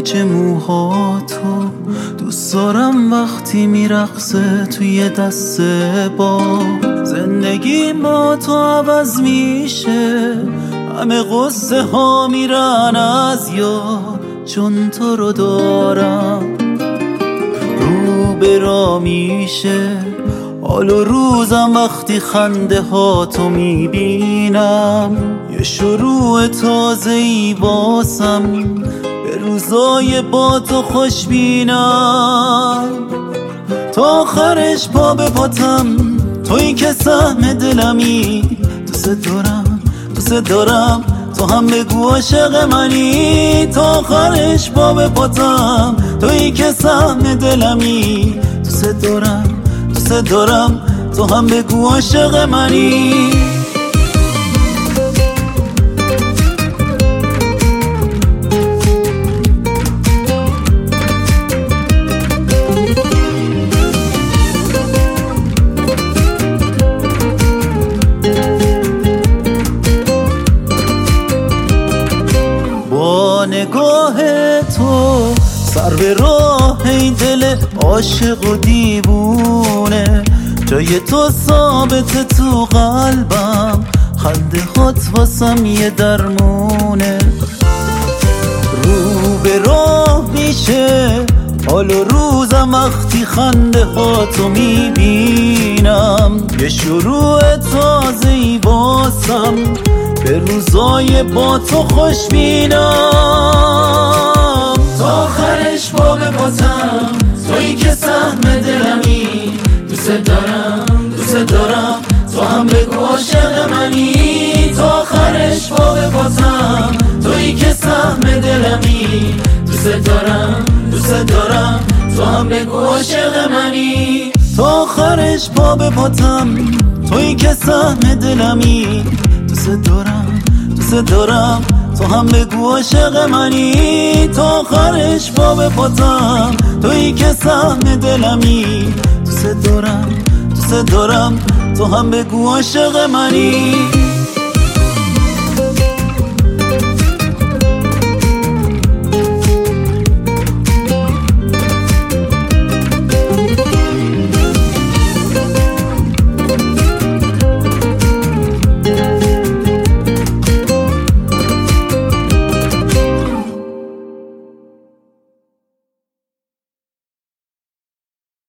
موج موهاتو دوست دارم وقتی میرقصه توی دست با زندگی با تو عوض میشه، همه قصه ها میرن از یاد چون تو رو دارم. رو به را میشه حال و روزم وقتی خنده ها تو میبینم، یه شروع تازه ای باسم به روزای با تو خوش بینم. تا آخرش پا به پاتم تویی که سهم دلمی، دوست دارم تو هم بگو عاشق منی. تا آخرش پا به پاتم تویی که سهم دلمی، دوست دارم تو هم بگو عاشق منی. با نگاه تو سر به راه این دل عاشق و دیوونه، جای تو ثابت تو قلبم، خنده هات واسم یه درمونه. رو به راه میشه حال و روزم وقتی خنده هاتو میبینم، یه شروع تازه ای باسم به روزای با تو خوش بینم. تا آخرش با به پاتم تویی که سهم دلمی، دوست دارم تو هم بگو عاشق منی. تا آخرش با به پاتم تویی که سهم دلمی، دوست دارم تو هم بگو عاشق منی. تا آخرش با به پاتم تویی که سهم دلمی، دوست دارم تو هم بگو عاشق منی. تا آخرش با به پاتم تویی که سهم دلمی، دوست دارم تو هم بگو عاشق منی.